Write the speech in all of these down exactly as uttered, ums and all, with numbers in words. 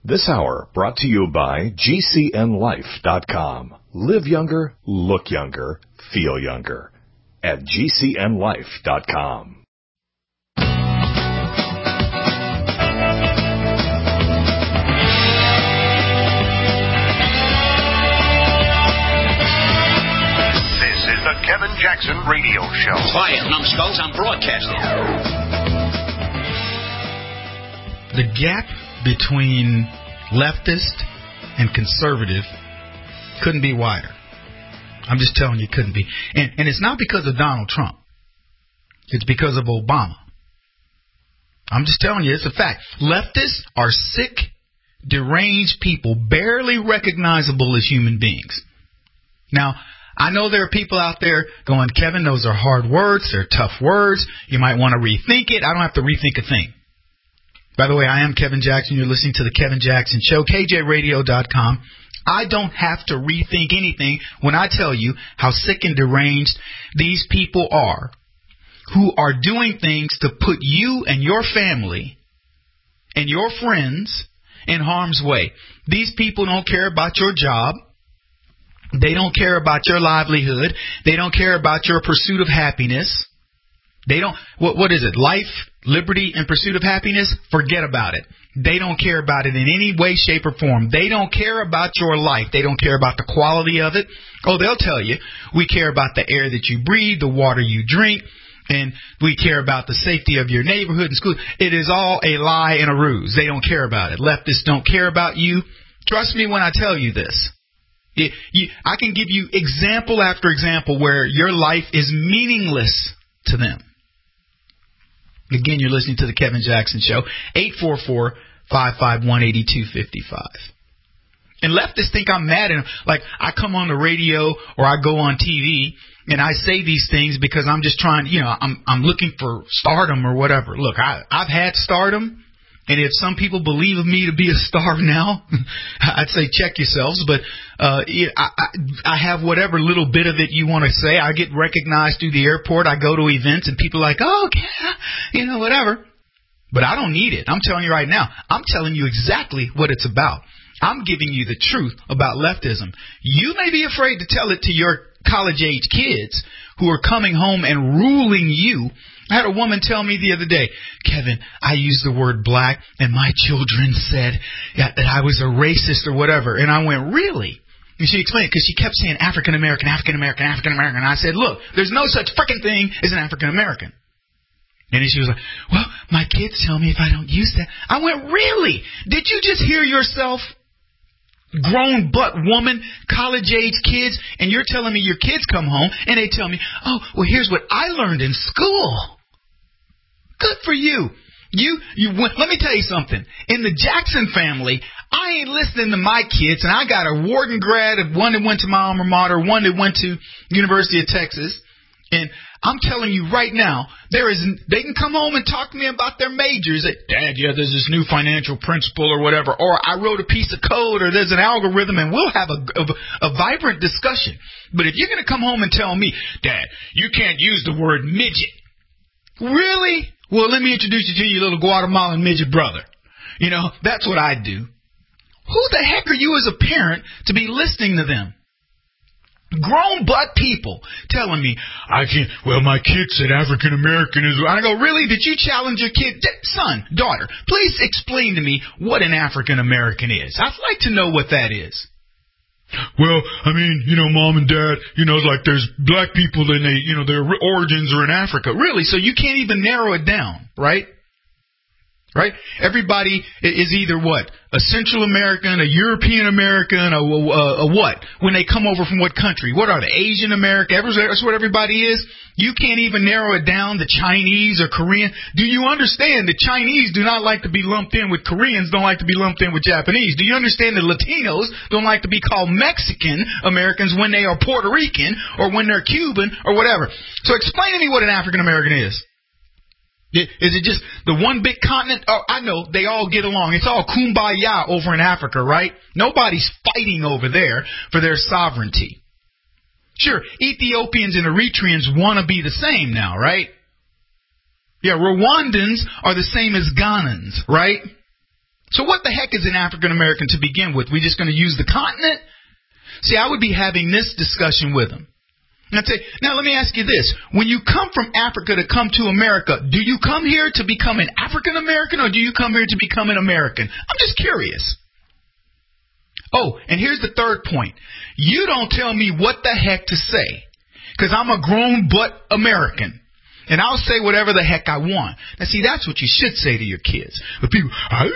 This hour brought to you by G C N life dot com. Live younger, look younger, feel younger at G C N life dot com. This is the Kevin Jackson Radio Show. Quiet, numbskulls, I'm broadcasting. The gap between leftist and conservative couldn't be wider. I'm just telling you, it couldn't be. And, and it's not because of Donald Trump. It's because of Obama. I'm just telling you, it's a fact. Leftists are sick, deranged people, barely recognizable as human beings. Now, I know there are people out there going, Kevin, those are hard words. They're tough words. You might want to rethink it. I don't have to rethink a thing. By the way, I am Kevin Jackson. You're listening to The Kevin Jackson Show, K J radio dot com. I don't have to rethink anything when I tell you how sick and deranged these people are who are doing things to put you and your family and your friends in harm's way. These people don't care about your job. They don't care about your livelihood. They don't care about your pursuit of happiness. They don't, what, what is it? Life, liberty, and pursuit of happiness? Forget about it. They don't care about it in any way, shape, or form. They don't care about your life. They don't care about the quality of it. Oh, they'll tell you, we care about the air that you breathe, the water you drink, and we care about the safety of your neighborhood and school. It is all a lie and a ruse. They don't care about it. Leftists don't care about you. Trust me when I tell you this. It, you, I can give you example after example where your life is meaningless to them. Again, you're listening to The Kevin Jackson Show, eight four four, five five one, eight two five five. And leftists think I'm mad at them. Like, I come on the radio or I go on T V and I say these things because I'm just trying, you know, I'm I'm looking for stardom or whatever. Look, I, I've had stardom. And if some people believe of me to be a star now, I'd say check yourselves. But uh, I, I, I have whatever little bit of it you want to say. I get recognized through the airport. I go to events and people are like, oh, okay, you know, whatever. But I don't need it. I'm telling you right now, I'm telling you exactly what it's about. I'm giving you the truth about leftism. You may be afraid to tell it to your college-age kids who are coming home and ruling you. I had a woman tell me the other day, Kevin, I used the word black, and my children said that I was a racist or whatever. And I went, really? And she explained it because she kept saying African-American, African-American, African-American. And I said, look, there's no such freaking thing as an African-American. And then she was like, well, my kids tell me if I don't use that. I went, really? Did you just hear yourself? Grown butt woman, college-age kids, and you're telling me your kids come home and they tell me, oh, well, here's what I learned in school. Good for you. You, you. Let me tell you something. In the Jackson family, I ain't listening to my kids, and I got a Wharton grad, one that went to my alma mater, one that went to University of Texas, and I'm telling you right now, there is. They can come home and talk to me about their majors. Dad, yeah, there's this new financial principle or whatever, or I wrote a piece of code, or there's an algorithm, and we'll have a, a, a vibrant discussion. But if you're going to come home and tell me, Dad, you can't use the word midget, really? Well, let me introduce you to your little Guatemalan midget brother. You know, that's what I do. Who the heck are you as a parent to be listening to them? Grown butt people telling me, I can't, well, my kid said African American is, I go, really? Did you challenge your kid? Son, daughter, please explain to me what an African American is. I'd like to know what that is. Well, I mean, you know, mom and dad, you know, like there's black people and they, you know, their origins are in Africa. Really? So you can't even narrow it down, right? Right? Everybody is either what? A Central American, a European American, a, a, a what? When they come over from what country? What are they? Asian American? That's what everybody is? You can't even narrow it down to Chinese or Korean. Do you understand that Chinese do not like to be lumped in with Koreans, don't like to be lumped in with Japanese? Do you understand that Latinos don't like to be called Mexican Americans when they are Puerto Rican or when they're Cuban or whatever? So explain to me what an African American is. Is it just the one big continent? Oh, I know, they all get along. It's all kumbaya over in Africa, right? Nobody's fighting over there for their sovereignty. Sure, Ethiopians and Eritreans want to be the same now, right? Yeah, Rwandans are the same as Ghanans, right? So what the heck is an African American to begin with? We just going to use the continent? See, I would be having this discussion with them. And I'd say, now let me ask you this. When you come from Africa to come to America, do you come here to become an African American or do you come here to become an American? I'm just curious. Oh, and here's the third point. You don't tell me what the heck to say, because I'm a grown butt American. And I'll say whatever the heck I want. Now, see, that's what you should say to your kids. But people,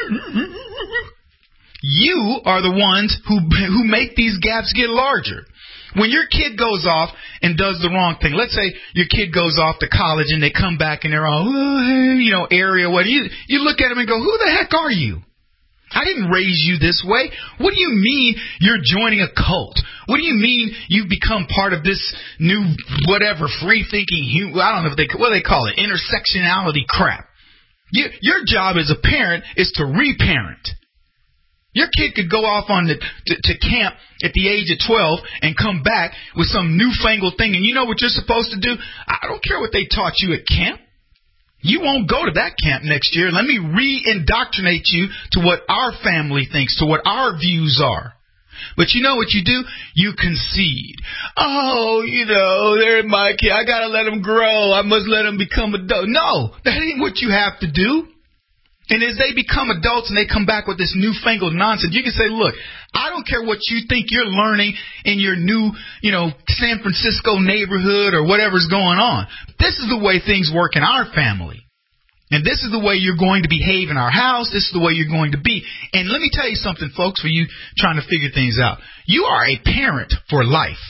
you are the ones who who make these gaps get larger. When your kid goes off and does the wrong thing, let's say your kid goes off to college and they come back and they're all, oh, hey, you know, area, what? You, you look at them and go, who the heck are you? I didn't raise you this way. What do you mean you're joining a cult? What do you mean you've become part of this new whatever free-thinking, I don't know if they, what do they call it, intersectionality crap. You, your job as a parent is to reparent. Your kid could go off on the, to, to camp at the age of twelve and come back with some newfangled thing. And you know what you're supposed to do? I don't care what they taught you at camp. You won't go to that camp next year. Let me re-indoctrinate you to what our family thinks, to what our views are. But you know what you do? You concede. Oh, you know, they're my kid. I got to let them grow. I must let them become adults. No, that ain't what you have to do. And as they become adults and they come back with this newfangled nonsense, you can say, look, I don't care what you think you're learning in your new, you know, San Francisco neighborhood or whatever's going on. This is the way things work in our family. And this is the way you're going to behave in our house. This is the way you're going to be. And let me tell you something, folks, for you trying to figure things out. You are a parent for life.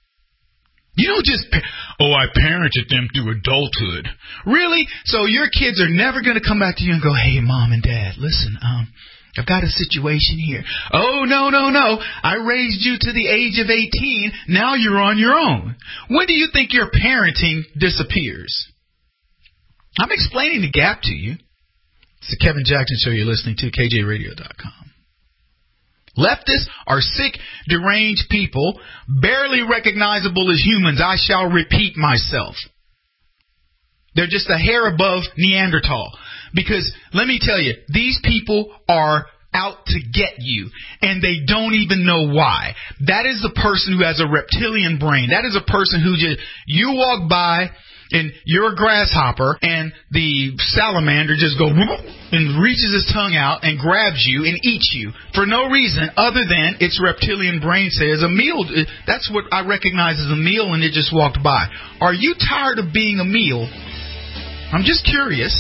You don't just, oh, I parented them through adulthood. Really? So your kids are never going to come back to you and go, hey, Mom and Dad, listen, um, I've got a situation here. Oh, no, no, no. I raised you to the age of eighteen. Now you're on your own. When do you think your parenting disappears? I'm explaining the gap to you. It's the Kevin Jackson Show you're listening to, K J radio dot com. Leftists are sick, deranged people, barely recognizable as humans. I shall repeat myself. They're just a hair above Neanderthal. Because, let me tell you, these people are out to get you, and they don't even know why. That is the person who has a reptilian brain. That is a person who just, you walk by, and you're a grasshopper, and the salamander just goes and reaches his tongue out and grabs you and eats you for no reason other than its reptilian brain says a meal. That's what I recognize as a meal, and it just walked by. Are you tired of being a meal? I'm just curious.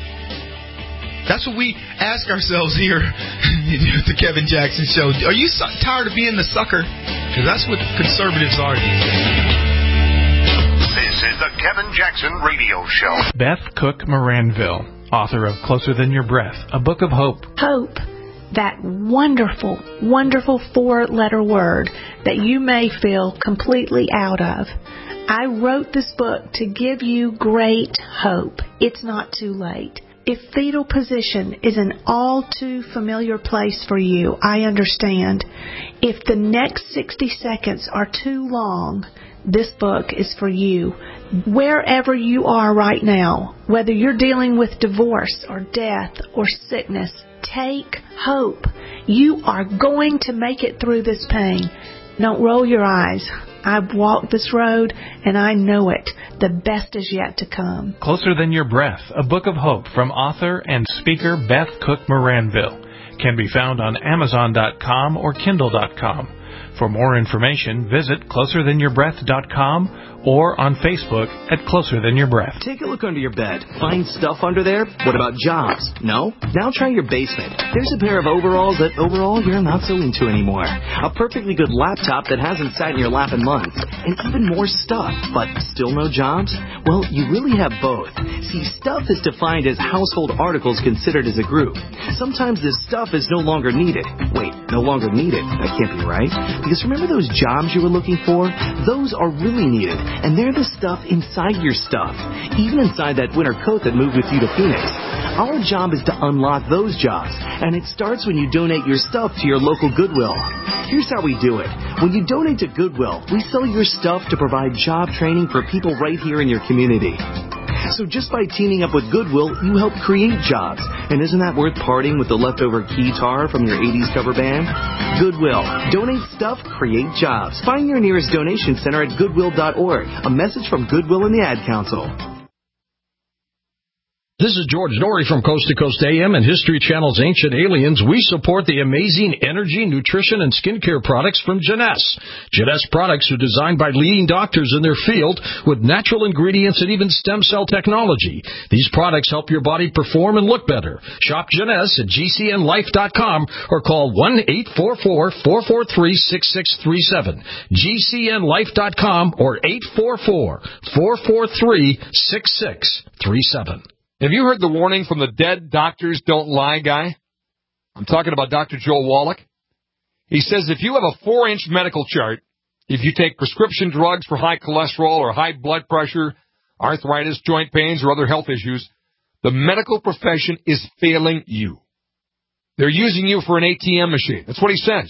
That's what we ask ourselves here at the Kevin Jackson Show. Are you su- tired of being the sucker? Because that's what conservatives are these days. This is the Kevin Jackson Radio Show. Beth Cook Moranville, author of Closer Than Your Breath, a book of hope. Hope, that wonderful, wonderful four-letter word that you may feel completely out of. I wrote this book to give you great hope. It's not too late. If fetal position is an all too familiar place for you, I understand. If the next sixty seconds are too long, this book is for you. Wherever you are right now, whether you're dealing with divorce or death or sickness, take hope. You are going to make it through this pain. Don't roll your eyes. I've walked this road, and I know it. The best is yet to come. Closer Than Your Breath, a book of hope from author and speaker Beth Cook Moranville. Can be found on Amazon dot com or Kindle dot com. For more information, visit closer than your breath dot com or on Facebook at Closer Than Your Breath. Take a look under your bed. Find stuff under there? What about jobs? No? Now try your basement. There's a pair of overalls that overall you're not so into anymore. A perfectly good laptop that hasn't sat in your lap in months. And even more stuff, but still no jobs? Well, you really have both. See, stuff is defined as household articles considered as a group. Sometimes this stuff is no longer needed. Wait, no longer needed? That can't be right. Because remember those jobs you were looking for? Those are really needed. And they're the stuff inside your stuff, even inside that winter coat that moved with you to Phoenix. Our job is to unlock those jobs, and it starts when you donate your stuff to your local Goodwill. Here's how we do it. When you donate to Goodwill, we sell your stuff to provide job training for people right here in your community. So just by teaming up with Goodwill, you help create jobs. And isn't that worth parting with the leftover guitar from your eighties cover band? Goodwill. Donate stuff, create jobs. Find your nearest donation center at goodwill dot org. A message from Goodwill and the Ad Council. This is George Norrie from Coast to Coast A M and History Channel's Ancient Aliens. We support the amazing energy, nutrition, and skincare products from Jeunesse. Jeunesse products are designed by leading doctors in their field with natural ingredients and even stem cell technology. These products help your body perform and look better. Shop Jeunesse at G C N life dot com or call one eight four four, four four three, six six three seven. G C N life dot com or eight four four, four four three, six six three seven. Have you heard the warning from the Dead Doctors Don't Lie guy? I'm talking about Doctor Joel Wallach. He says if you have a four-inch medical chart, if you take prescription drugs for high cholesterol or high blood pressure, arthritis, joint pains, or other health issues, the medical profession is failing you. They're using you for an A T M machine. That's what he says.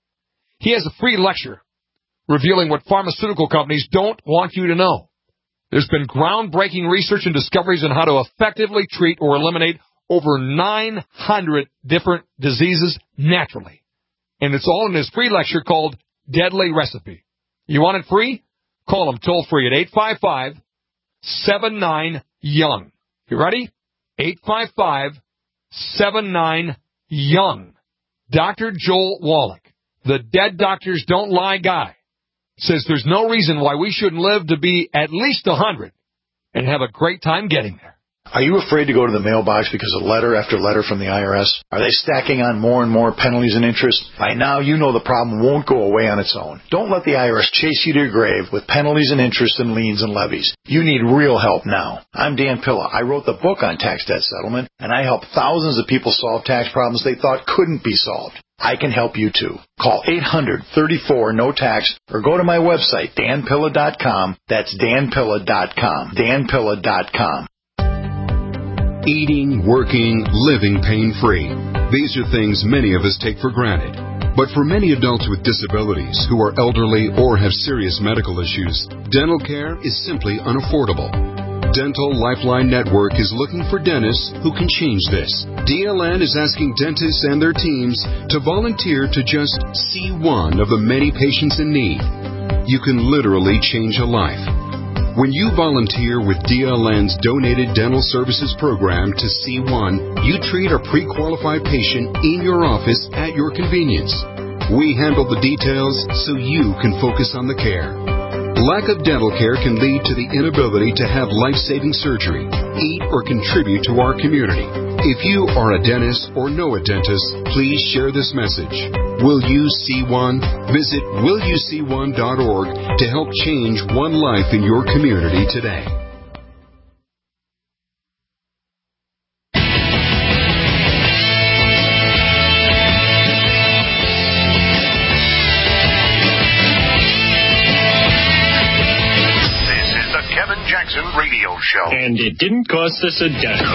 He has a free lecture revealing what pharmaceutical companies don't want you to know. There's been groundbreaking research and discoveries on how to effectively treat or eliminate over nine hundred different diseases naturally. And it's all in his free lecture called Deadly Recipe. You want it free? Call him toll free at eight five five, seven nine, young. You ready? eight five five, seven nine, young. Doctor Joel Wallach, the Dead Doctors Don't Lie guy, says there's no reason why we shouldn't live to be at least one hundred and have a great time getting there. Are you afraid to go to the mailbox because of letter after letter from the I R S? Are they stacking on more and more penalties and interest? By now, you know the problem won't go away on its own. Don't let the I R S chase you to your grave with penalties and interest and liens and levies. You need real help now. I'm Dan Pilla. I wrote the book on tax debt settlement, and I help thousands of people solve tax problems they thought couldn't be solved. I can help you too. Call eight hundred, thirty-four, no tax or go to my website, dan pilla dot com. That's dan pilla dot com. dan pilla dot com. Eating, working, living pain-free. These are things many of us take for granted. But for many adults with disabilities who are elderly or have serious medical issues, dental care is simply unaffordable. Dental Lifeline Network is looking for dentists who can change this. D L N is asking dentists and their teams to volunteer to just see one of the many patients in need. You can literally change a life. When you volunteer with D L N's Donated Dental Services Program to C one, you treat a pre-qualified patient in your office at your convenience. We handle the details so you can focus on the care. Lack of dental care can lead to the inability to have life-saving surgery, eat, or contribute to our community. If you are a dentist or know a dentist, please share this message. Will you see one? Visit will you see one dot org to help change one life in your community today. Jackson Radio Show. And it didn't cost us a dime.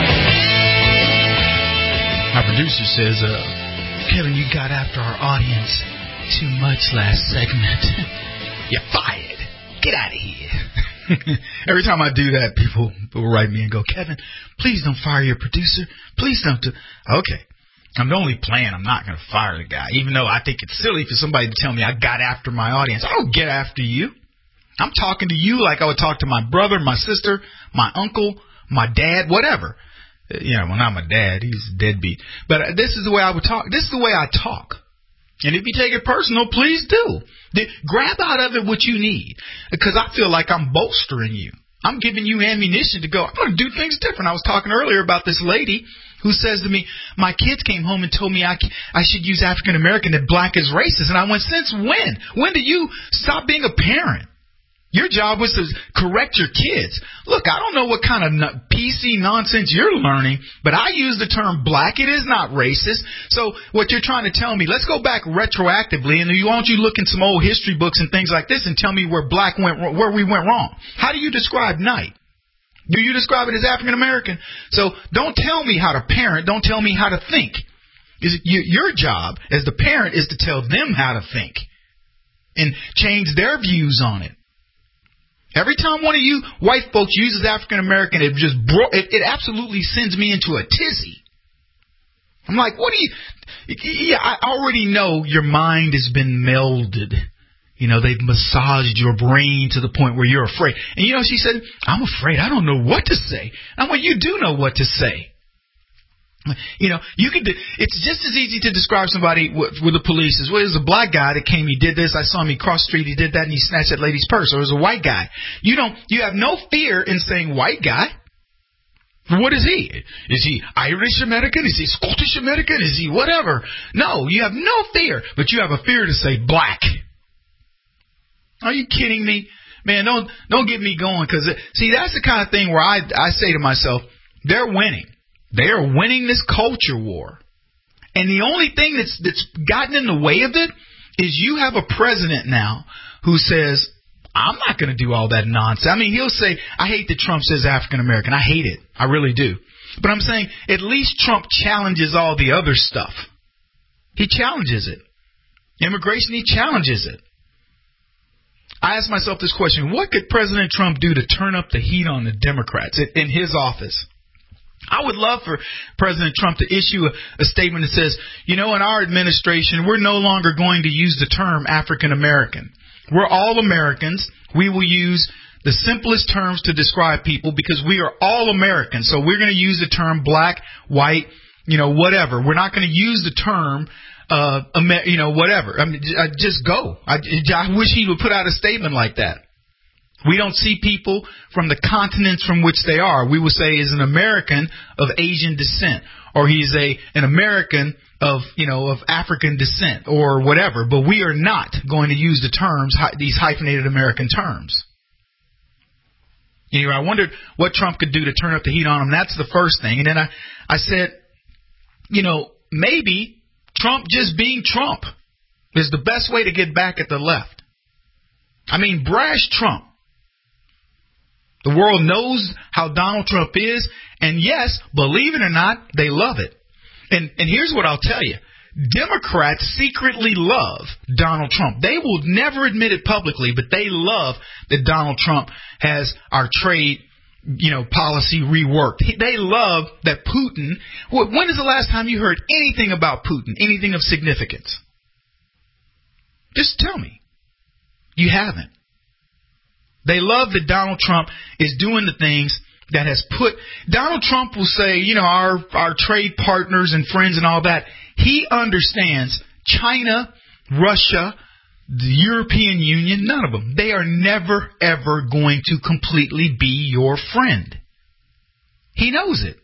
Our producer says, uh, Kevin, you got after our audience too much last segment. You're fired. Get out of here. Every time I do that, people will write me and go, Kevin, please don't fire your producer. Please don't do. Okay. I'm only playing. I'm not going to fire the guy, even though I think it's silly for somebody to tell me I got after my audience. I don't get after you. I'm talking to you like I would talk to my brother, my sister, my uncle, my dad, whatever. You know, well, not my dad. He's a deadbeat. But this is the way I would talk. This is the way I talk. And if you take it personal, please do. Grab out of it what you need. Because I feel like I'm bolstering you. I'm giving you ammunition to go, I'm going to do things different. I was talking earlier about this lady who says to me, my kids came home and told me I, I should use African American, that black is racist. And I went, since when? When did you stop being a parent? Your job was to correct your kids. Look, I don't know what kind of P C nonsense you're learning, but I use the term black. It is not racist. So what you're trying to tell me, let's go back retroactively, and why don't you look in some old history books and things like this and tell me where black went, where we went wrong. How do you describe night? Do you describe it as African American? So don't tell me how to parent. Don't tell me how to think. Your job as the parent is to tell them how to think and change their views on it. Every time one of you white folks uses African American, it just bro- it, it absolutely sends me into a tizzy. I'm like, what do you? Yeah, I already know your mind has been melded. You know, they've massaged your brain to the point where you're afraid. And you know, she said, I'm afraid. I don't know what to say. I'm like, you do know what to say. You know, you could. It's just as easy to describe somebody with, with the police as well. It was a black guy that came. He did this. I saw him. He crossed the street. He did that, and he snatched that lady's purse. Or it was a white guy. You don't. You have no fear in saying white guy. What is he? Is he Irish American? Is he Scottish American? Is he whatever? No, you have no fear, but you have a fear to say black. Are you kidding me, man? Don't don't get me going, because see, that's the kind of thing where I I say to myself, they're winning. They are winning this culture war. And the only thing that's that's gotten in the way of it is you have a president now who says, I'm not going to do all that nonsense. I mean, he'll say, I hate that Trump says African American. I hate it. I really do. But I'm saying at least Trump challenges all the other stuff. He challenges it. Immigration, he challenges it. I asked myself this question. What could President Trump do to turn up the heat on the Democrats in his office? I would love for President Trump to issue a, a statement that says, you know, in our administration, we're no longer going to use the term African American. We're all Americans. We will use the simplest terms to describe people because we are all Americans. So we're going to use the term black, white, you know, whatever. We're not going to use the term, uh, you know, whatever. I mean, just go. I, I wish he would put out a statement like that. We don't see people from the continents from which they are. We would say is an American of Asian descent, or he's a an American of, you know, of African descent or whatever. But we are not going to use the terms, these hyphenated American terms. You know, I wondered what Trump could do to turn up the heat on him. That's the first thing. And then I, I said, you know, maybe Trump just being Trump is the best way to get back at the left. I mean, brash Trump. The world knows how Donald Trump is, and yes, believe it or not, they love it. And and here's what I'll tell you. Democrats secretly love Donald Trump. They will never admit it publicly, but they love that Donald Trump has our trade, you know, policy reworked. They love that Putin. When is the last time you heard anything about Putin, anything of significance? Just tell me. You haven't. They love that Donald Trump is doing the things that has put Donald Trump will say, you know, our our trade partners and friends and all that. He understands China, Russia, the European Union, none of them. They are never, ever going to completely be your friend. He knows it.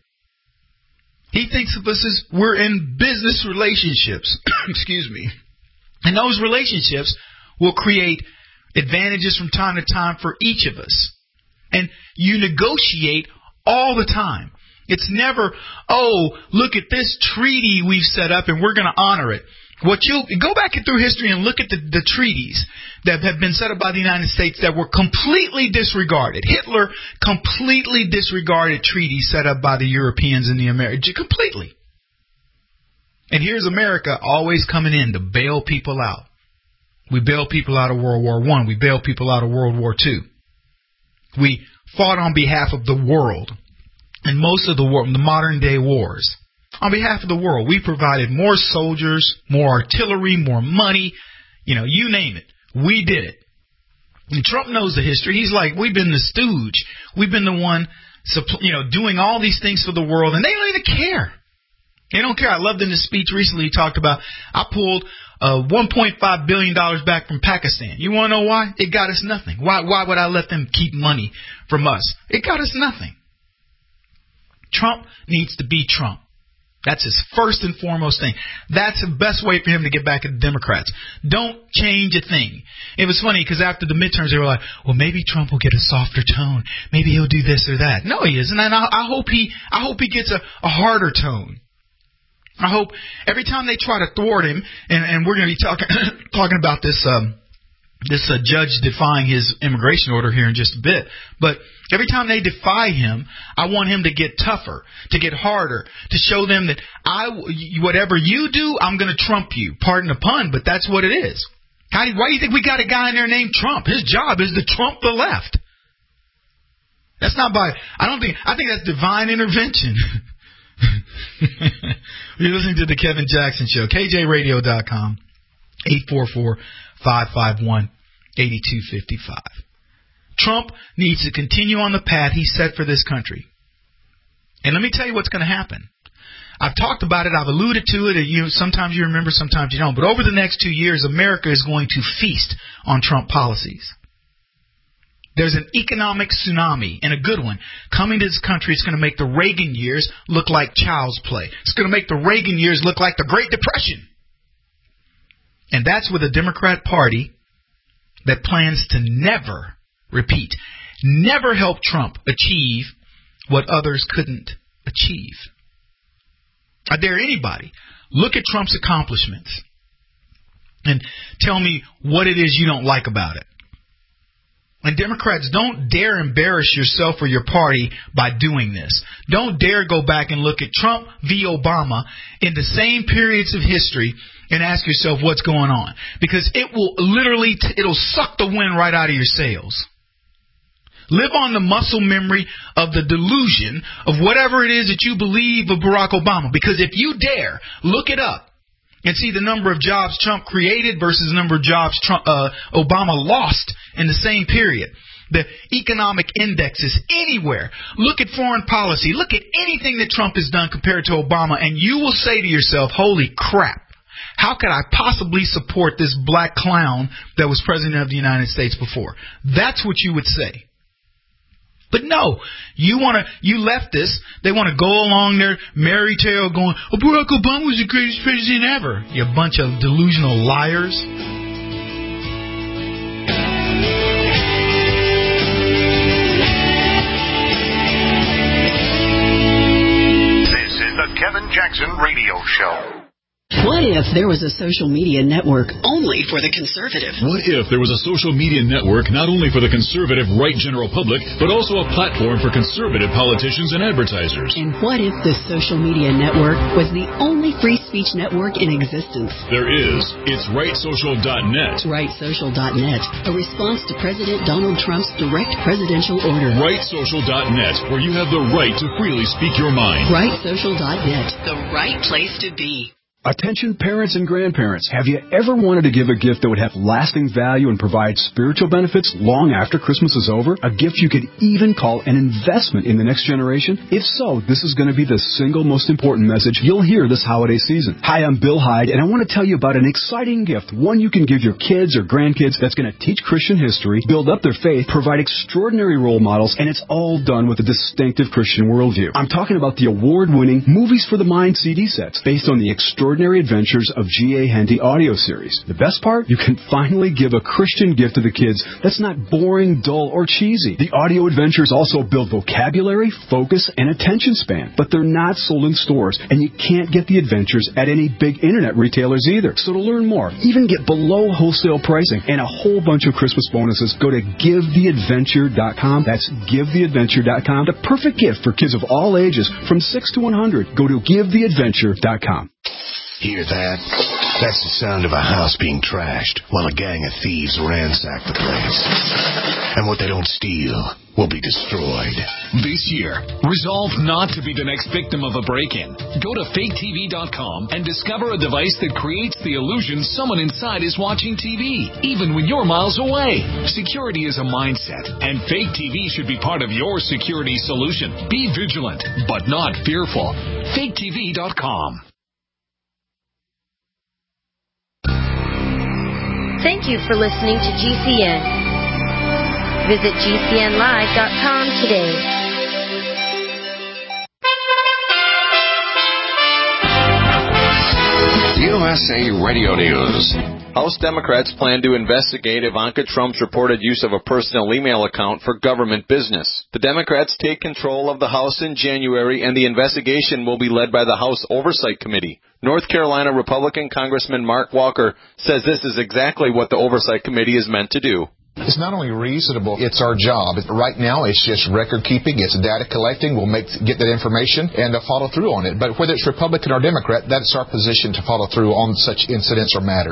He thinks of us as we're in business relationships. Excuse me. And those relationships will create advantages from time to time for each of us. And you negotiate all the time. It's never, oh, look at this treaty we've set up and we're going to honor it. What you go back through history and look at the, the treaties that have been set up by the United States that were completely disregarded. Hitler completely disregarded treaties set up by the Europeans and the Americans. Completely. And here's America always coming in to bail people out. We bailed people out of World War One. We bailed people out of World War Two. We fought on behalf of the world. And most of the war, the modern day wars. On behalf of the world, we provided more soldiers, more artillery, more money, you know, you name it. We did it. And Trump knows the history. He's like, we've been the stooge. We've been the one, you know, doing all these things for the world, and they don't even care. They don't care. I loved in his speech recently, he talked about, I pulled uh, one point five billion dollars back from Pakistan. You want to know why? It got us nothing. Why, why would I let them keep money from us? It got us nothing. Trump needs to be Trump. That's his first and foremost thing. That's the best way for him to get back at the Democrats. Don't change a thing. It was funny because after the midterms, they were like, well, maybe Trump will get a softer tone. Maybe he'll do this or that. No, he isn't. And I, I hope he I hope he gets a, a harder tone. I hope every time they try to thwart him, and, and we're going to be talking talking about this um, this uh, judge defying his immigration order here in just a bit. But every time they defy him, I want him to get tougher, to get harder, to show them that I, whatever you do, I'm going to trump you. Pardon the pun, but that's what it is. How do, why do you think we got a guy in there named Trump? His job is to trump the left. That's not by, I don't think, I think that's divine intervention. You're listening to the Kevin Jackson Show, K J radio dot com, eight four four, five five one, eight two five five. Trump needs to continue on the path he set for this country. And let me tell you what's going to happen. I've talked about it. I've alluded to it. You know, sometimes you remember, sometimes you don't. But over the next two years, America is going to feast on Trump policies. There's an economic tsunami, and a good one, coming to this country. It's going to make the Reagan years look like child's play. It's going to make the Reagan years look like the Great Depression. And that's with a Democrat Party that plans to never, repeat, never help Trump achieve what others couldn't achieve. I dare anybody, look at Trump's accomplishments and tell me what it is you don't like about it. And Democrats, don't dare embarrass yourself or your party by doing this. Don't dare go back and look at Trump v. Obama in the same periods of history and ask yourself what's going on. Because it will literally, t- it'll suck the wind right out of your sails. Live on the muscle memory of the delusion of whatever it is that you believe of Barack Obama. Because if you dare look it up and see the number of jobs Trump created versus the number of jobs Trump, uh, Obama lost in the same period, the economic indexes anywhere, look at foreign policy, look at anything that Trump has done compared to Obama, and you will say to yourself, holy crap, how could I possibly support this black clown that was president of the United States before? That's what you would say. But no, you want to, you leftists, they want to go along their merry tale going, oh, Barack Obama was the greatest president ever. You bunch of delusional liars. This is the Kevin Jackson Radio Show. What if there was a social media network only for the conservative? What if there was a social media network not only for the conservative right general public, but also a platform for conservative politicians and advertisers? And what if the social media network was the only free speech network in existence? There is. It's right social dot net. right social dot net, a response to President Donald Trump's direct presidential order. right social dot net, where you have the right to freely speak your mind. right social dot net, the right place to be. Attention parents and grandparents, have you ever wanted to give a gift that would have lasting value and provide spiritual benefits long after Christmas is over? A gift you could even call an investment in the next generation? If so, this is going to be the single most important message you'll hear this holiday season. Hi, I'm Bill Hyde, and I want to tell you about an exciting gift, one you can give your kids or grandkids that's going to teach Christian history, build up their faith, provide extraordinary role models, and it's all done with a distinctive Christian worldview. I'm talking about the award-winning Movies for the Mind C D sets, based on the extraordinary Adventures of G A. Henty audio series. The best part? You can finally give a Christian gift to the kids that's not boring, dull, or cheesy. The audio adventures also build vocabulary, focus, and attention span, but they're not sold in stores, and you can't get the adventures at any big internet retailers either. So to learn more, even get below wholesale pricing, and a whole bunch of Christmas bonuses, go to give the adventure dot com. That's give the adventure dot com. The perfect gift for kids of all ages, from six to one hundred. Go to give the adventure dot com. Hear that? That's the sound of a house being trashed while a gang of thieves ransack the place. And what they don't steal will be destroyed. This year, resolve not to be the next victim of a break-in. Go to fake T V dot com and discover a device that creates the illusion someone inside is watching T V, even when you're miles away. Security is a mindset, and Fake T V should be part of your security solution. Be vigilant, but not fearful. fake T V dot com. Thank you for listening to G C N. Visit G C N live dot com today. U S A Radio News. House Democrats plan to investigate Ivanka Trump's reported use of a personal email account for government business. The Democrats take control of the House in January, and the investigation will be led by the House Oversight Committee. North Carolina Republican Congressman Mark Walker says this is exactly what the Oversight Committee is meant to do. It's not only reasonable, it's our job. Right now, it's just record keeping, it's data collecting. We'll make get that information and uh, follow through on it. But whether it's Republican or Democrat, that's our position to follow through on such incidents or matters.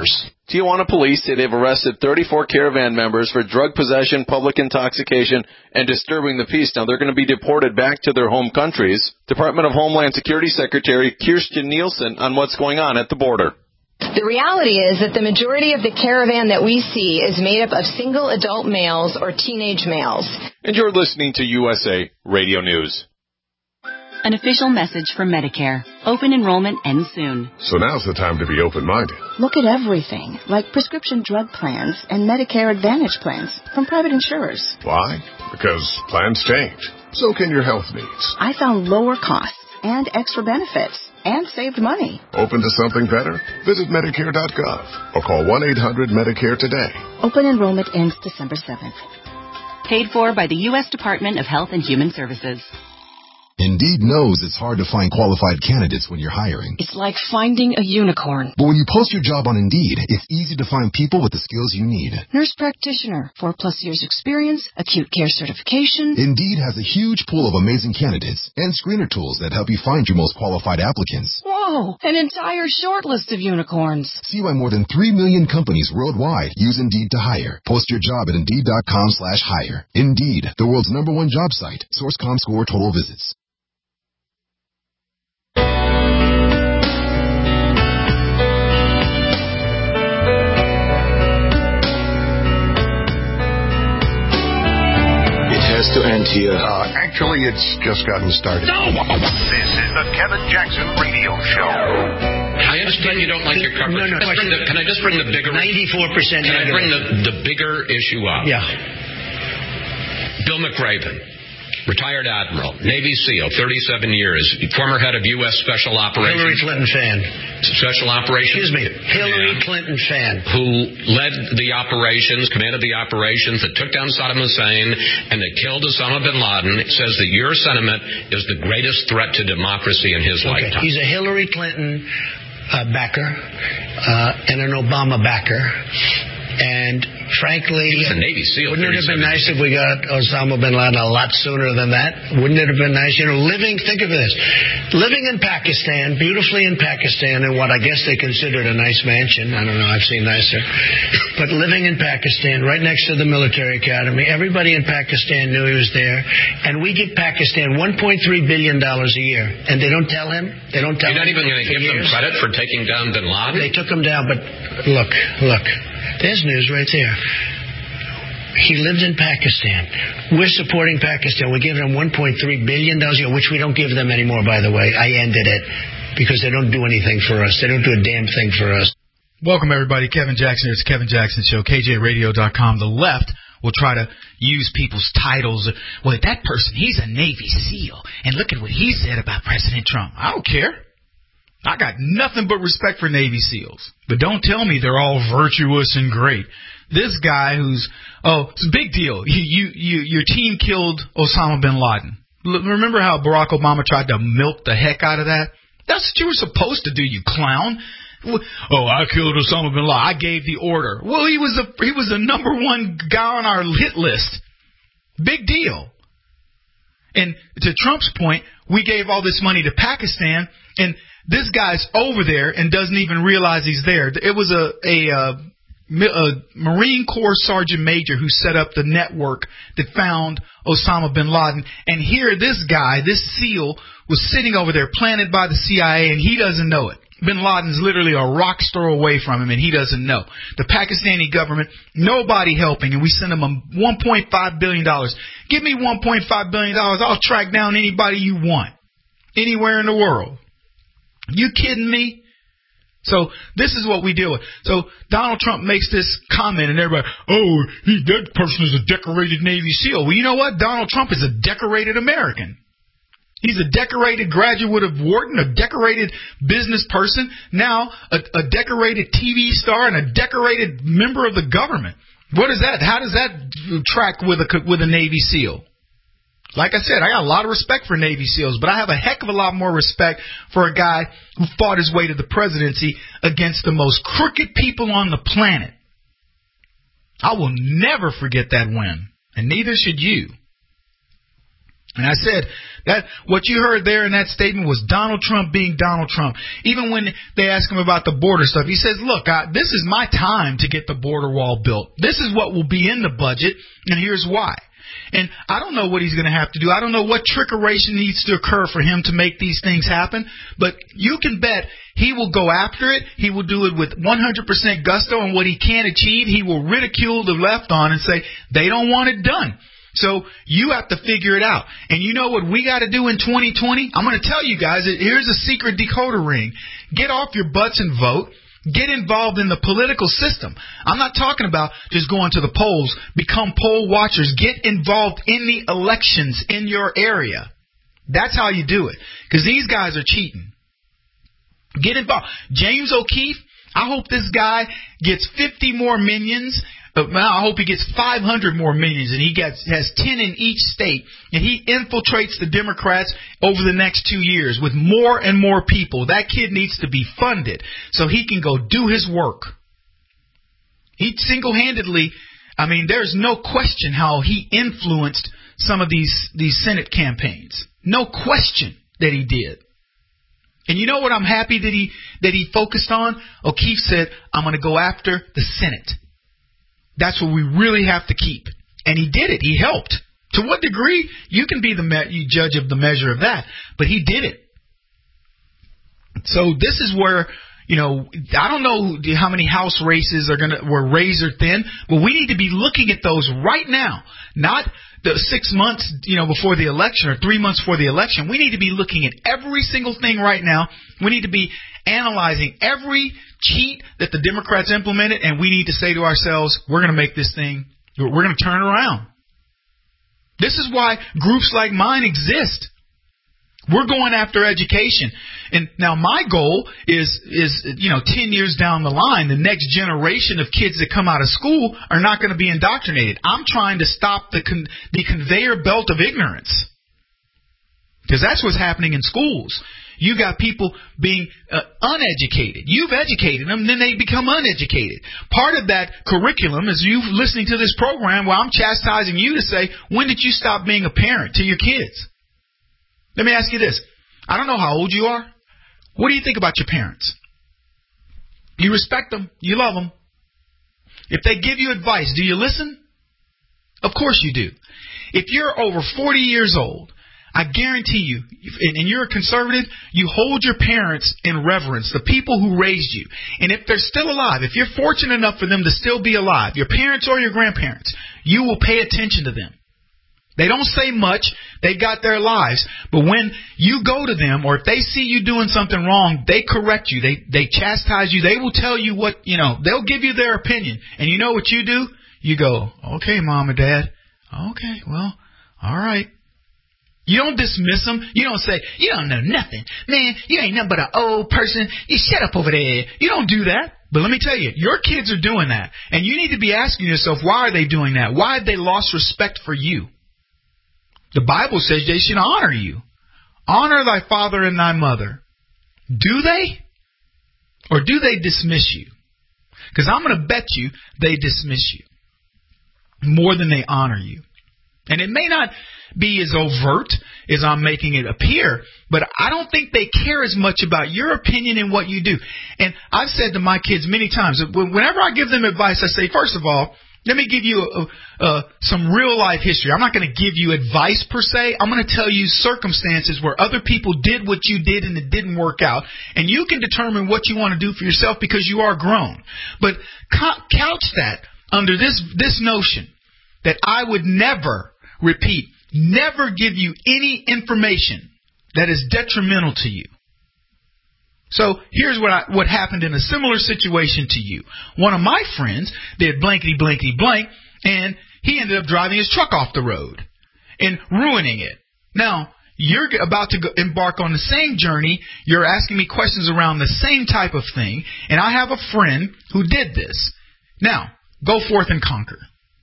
Tijuana police say they've arrested thirty-four Caravan members for drug possession, public intoxication, and disturbing the peace. Now, they're going to be deported back to their home countries. Department of Homeland Security Secretary Kirstjen Nielsen on what's going on at the border. The reality is that the majority of the caravan that we see is made up of single adult males or teenage males. And you're listening to U S A Radio News. An official message from Medicare. Open enrollment ends soon. So now's the time to be open-minded. Look at everything, like prescription drug plans and Medicare Advantage plans from private insurers. Why? Because plans change. So can your health needs. I found lower costs and extra benefits and saved money. Open to something better? Visit Medicare dot gov or call one eight hundred Medicare today. Open enrollment ends December seventh. Paid for by the U S Department of Health and Human Services. Indeed knows it's hard to find qualified candidates when you're hiring. It's like finding a unicorn. But when you post your job on Indeed, it's easy to find people with the skills you need. Nurse practitioner, four plus years experience, acute care certification. Indeed has a huge pool of amazing candidates and screener tools that help you find your most qualified applicants. Whoa, an entire short list of unicorns. See why more than three million companies worldwide use Indeed to hire. Post your job at Indeed.com slash hire. Indeed, the world's number one job site. Source dot com score total visits. To end here. Uh, actually, it's just gotten started. No! This is the Kevin Jackson Radio Show. I understand you don't like your coverage. No, no, no. Bring the, can I just bring the bigger... ninety-four percent Can I bring the, the bigger issue up? Yeah. Bill McRaven, retired admiral, Navy SEAL, thirty-seven years, former head of U S Special Operations. Hillary Clinton fan. Special Operations? Excuse me, Hillary yeah. Clinton fan. Who led the operations, commanded the operations that took down Saddam Hussein and that killed Osama bin Laden, says that your sentiment is the greatest threat to democracy in his okay. lifetime. He's a Hillary Clinton uh, backer uh, and an Obama backer. And frankly, he was a Navy SEAL. Wouldn't it have been nice if we got Osama bin Laden a lot sooner than that? Wouldn't it have been nice? You know, living, think of this, living in Pakistan, beautifully in Pakistan, in what I guess they considered a nice mansion. I don't know, I've seen nicer. But living in Pakistan, right next to the military academy, everybody in Pakistan knew he was there. And we give Pakistan one point three billion dollars a year. And they don't tell him. They don't tell You're him. You're not even going to give years. them credit for taking down bin Laden? They took him down, but look, look. There's news right there. He lived in Pakistan. We're supporting Pakistan. We're giving them one point three billion dollars a year, which we don't give them anymore, by the way. I ended it because they don't do anything for us. They don't do a damn thing for us. Welcome, everybody. Kevin Jackson. It's Kevin Jackson Show, K J radio dot com. The left will try to use people's titles. Well, that person, he's a Navy SEAL. And look at what he said about President Trump. I don't care. I got nothing but respect for Navy SEALs. But don't tell me they're all virtuous and great. This guy who's, oh, it's a big deal. You, you, you, your team killed Osama bin Laden. L- remember how Barack Obama tried to milk the heck out of that? That's what you were supposed to do, you clown. Oh, I killed Osama bin Laden. I gave the order. Well, he was a, he was the number one guy on our hit list. Big deal. And to Trump's point, we gave all this money to Pakistan, and this guy's over there and doesn't even realize he's there. It was a, a, a, a Marine Corps Sergeant Major who set up the network that found Osama bin Laden. And here this guy, this SEAL, was sitting over there planted by the C I A, and he doesn't know it. Bin Laden's literally a rock's throw away from him, and he doesn't know. The Pakistani government, nobody helping, and we send them a one point five billion dollars. Give me one point five billion dollars. I'll track down anybody you want, anywhere in the world. You kidding me? So this is what we deal with. So Donald Trump makes this comment, and everybody, oh, he, that person is a decorated Navy SEAL. Well, you know what? Donald Trump is a decorated American. He's a decorated graduate of Wharton, a decorated business person, now a, a decorated T V star, and a decorated member of the government. What is that? How does that track with a with a Navy SEAL? Like I said, I got a lot of respect for Navy SEALs, but I have a heck of a lot more respect for a guy who fought his way to the presidency against the most crooked people on the planet. I will never forget that win, and neither should you. And I said that what you heard there in that statement was Donald Trump being Donald Trump. Even when they ask him about the border stuff, he says, look, I, this is my time to get the border wall built. This is what will be in the budget, and here's why. And I don't know what he's going to have to do. I don't know what trickeration needs to occur for him to make these things happen. But you can bet he will go after it. He will do it with one hundred percent gusto. And what he can't achieve, he will ridicule the left on and say, they don't want it done. So you have to figure it out. And you know what we got to do in twenty twenty? I'm going to tell you guys, here's a secret decoder ring. Get off your butts and vote. Get involved in the political system. I'm not talking about just going to the polls. Become poll watchers. Get involved in the elections in your area. That's how you do it. Because these guys are cheating. Get involved. James O'Keefe, I hope this guy gets fifty more minions. I hope he gets five hundred more minions, and he gets has ten in each state, and he infiltrates the Democrats over the next two years with more and more people. That kid needs to be funded so he can go do his work. He single-handedly, I mean, there's no question how he influenced some of these, these Senate campaigns. No question that he did. And you know what I'm happy that he that he focused on? O'Keefe said, I'm going to go after the Senate. That's what we really have to keep. And he did it. He helped. To what degree? You can be the me- you judge of the measure of that. But he did it. So this is where, you know, I don't know how many House races are gonna were razor thin, but we need to be looking at those right now. Not the six months, you know, before the election or three months before the election. We need to be looking at every single thing right now. We need to be analyzing every cheat that the Democrats implemented, and we need to say to ourselves, we're going to make this thing, we're going to turn it around. This is why groups like mine exist. We're going after education. And now my goal is, is you know, ten years down the line, the next generation of kids that come out of school are not going to be indoctrinated. I'm trying to stop the con- the conveyor belt of ignorance. Because that's what's happening in schools. You got people being uh, uneducated. You've educated them, then they become uneducated. Part of that curriculum is you listening to this program where I'm chastising you to say, when did you stop being a parent to your kids? Let me ask you this. I don't know how old you are. What do you think about your parents? You respect them. You love them. If they give you advice, do you listen? Of course you do. If you're over forty years old, I guarantee you, and you're a conservative, you hold your parents in reverence, the people who raised you. And if they're still alive, if you're fortunate enough for them to still be alive, your parents or your grandparents, you will pay attention to them. They don't say much. They got their lives. But when you go to them, or if they see you doing something wrong, they correct you. They they chastise you. They will tell you what, you know, they'll give you their opinion. And you know what you do? You go, okay, Mom or Dad. Okay, well, all right. You don't dismiss them. You don't say, you don't know nothing. Man, you ain't nothing but an old person. You shut up over there. You don't do that. But let me tell you, your kids are doing that. And you need to be asking yourself, why are they doing that? Why have they lost respect for you? The Bible says they should honor you. Honor thy father and thy mother. Do they? Or do they dismiss you? Because I'm going to bet you they dismiss you more than they honor you. And it may not be as overt as I'm making it appear, but I don't think they care as much about your opinion and what you do. And I've said to my kids many times, whenever I give them advice, I say, first of all, let me give you a, a, some real life history. I'm not going to give you advice per se. I'm going to tell you circumstances where other people did what you did and it didn't work out. And you can determine what you want to do for yourself because you are grown. But couch that under this, this notion that I would never, repeat, never give you any information that is detrimental to you. So here's what I, what happened in a similar situation to you. One of my friends did blankety blankety blank, and he ended up driving his truck off the road and ruining it. Now, you're about to go embark on the same journey. You're asking me questions around the same type of thing, and I have a friend who did this. Now, go forth and conquer.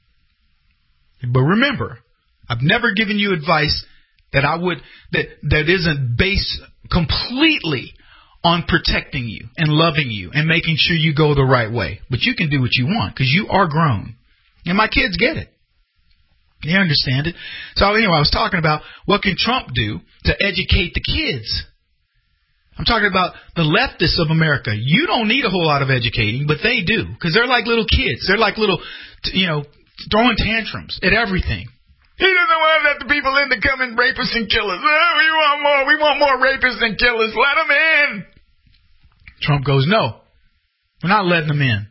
But remember, I've never given you advice that I would that that isn't based completely on protecting you and loving you and making sure you go the right way. But you can do what you want because you are grown. And my kids get it. You understand it? So anyway, I was talking about what can Trump do to educate the kids. I'm talking about the leftists of America. You don't need a whole lot of educating, but they do, because they're like little kids. They're like little, you know, throwing tantrums at everything. He doesn't want to let the people in to come and rape us and kill us. Oh, we want more. We want more rapists and killers. Let them in. Trump goes, no, we're not letting them in.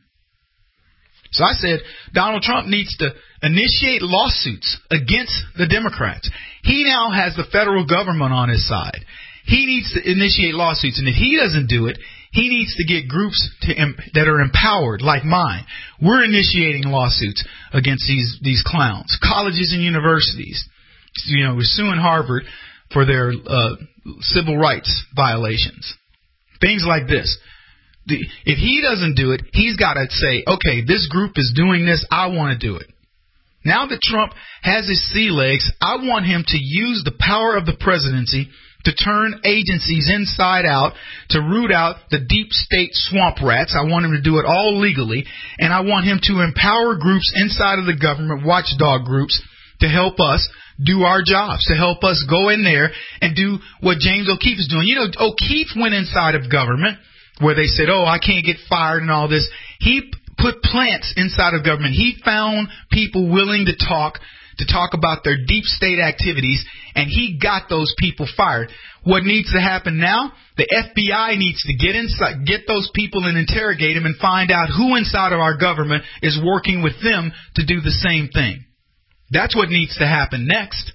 So I said, Donald Trump needs to initiate lawsuits against the Democrats. He now has the federal government on his side. He needs to initiate lawsuits. And if he doesn't do it, he needs to get groups to, that are empowered, like mine. We're initiating lawsuits against these, these clowns. Colleges and universities. You know, we're suing Harvard for their uh, civil rights violations. Things like this. The, if he doesn't do it, he's got to say, okay, this group is doing this, I want to do it. Now that Trump has his sea legs, I want him to use the power of the presidency to turn agencies inside out, to root out the deep state swamp rats. I want him to do it all legally, and I want him to empower groups inside of the government, watchdog groups, to help us do our jobs, to help us go in there and do what James O'Keefe is doing. You know, O'Keefe went inside of government where they said, oh, I can't get fired and all this. He put plants inside of government. He found people willing to talk, to talk about their deep state activities, and he got those people fired. What needs to happen now? The F B I needs to get inside, get those people and interrogate them and find out who inside of our government is working with them to do the same thing. That's what needs to happen next.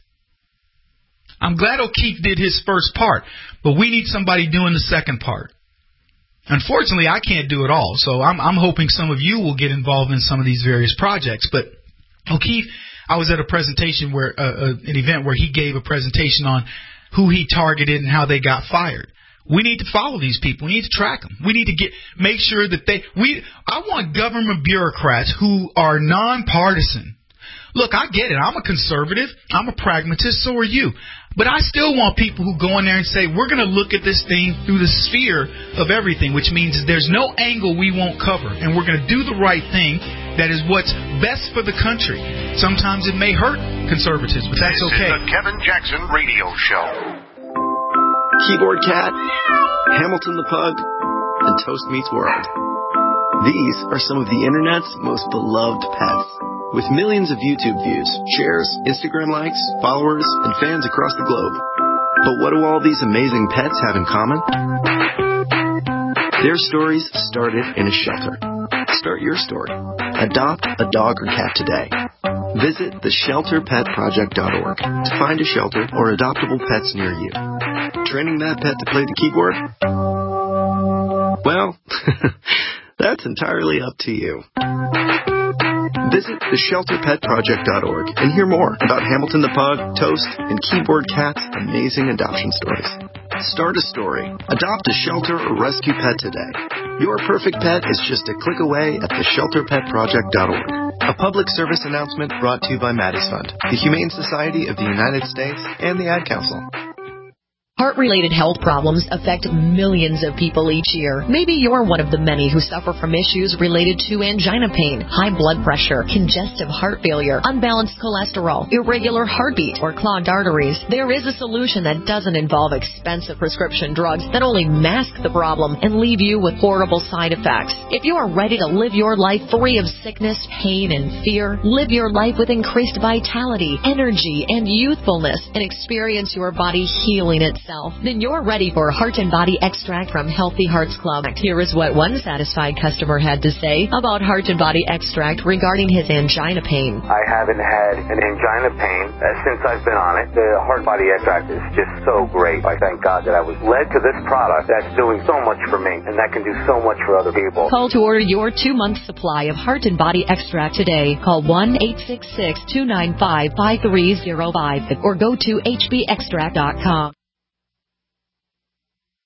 I'm glad O'Keefe did his first part, but we need somebody doing the second part. Unfortunately, I can't do it all, so I'm, I'm hoping some of you will get involved in some of these various projects. But O'Keefe, I was at a presentation where uh, uh, an event where he gave a presentation on who he targeted and how they got fired. We need to follow these people. We need to track them. We need to get make sure that they. We. I want government bureaucrats who are nonpartisan. Look, I get it. I'm a conservative. I'm a pragmatist. So are you. But I still want people who go in there and say, we're going to look at this thing through the sphere of everything, which means there's no angle we won't cover. And we're going to do the right thing that is what's best for the country. Sometimes it may hurt conservatives, but that's okay. This is the Kevin Jackson Radio Show. Keyboard Cat, Hamilton the Pug, and Toast Meets World. These are some of the Internet's most beloved pets. With millions of YouTube views, shares, Instagram likes, followers, and fans across the globe. But what do all these amazing pets have in common? Their stories started in a shelter. Start your story. Adopt a dog or cat today. Visit the shelter pet project dot org to find a shelter or adoptable pets near you. Training that pet to play the keyboard? Well, that's entirely up to you. Visit the shelter pet project dot org and hear more about Hamilton the Pug, Toast, and Keyboard Cat's amazing adoption stories. Start a story. Adopt a shelter or rescue pet today. Your perfect pet is just a click away at the shelter pet project dot org. A public service announcement brought to you by Maddie's Fund, the Humane Society of the United States, and the Ad Council. Heart-related health problems affect millions of people each year. Maybe you're one of the many who suffer from issues related to angina pain, high blood pressure, congestive heart failure, unbalanced cholesterol, irregular heartbeat, or clogged arteries. There is a solution that doesn't involve expensive prescription drugs that only mask the problem and leave you with horrible side effects. If you are ready to live your life free of sickness, pain, and fear, live your life with increased vitality, energy, and youthfulness, and experience your body healing itself, then you're ready for Heart and Body Extract from Healthy Hearts Club. Here is what one satisfied customer had to say about Heart and Body Extract regarding his angina pain. I haven't had an angina pain uh, since I've been on it. The Heart and Body Extract is just so great. I thank God that I was led to this product that's doing so much for me, and that can do so much for other people. Call to order your two-month supply of Heart and Body Extract today. Call one eight six six, two nine five, five three zero five or go to h b extract dot com.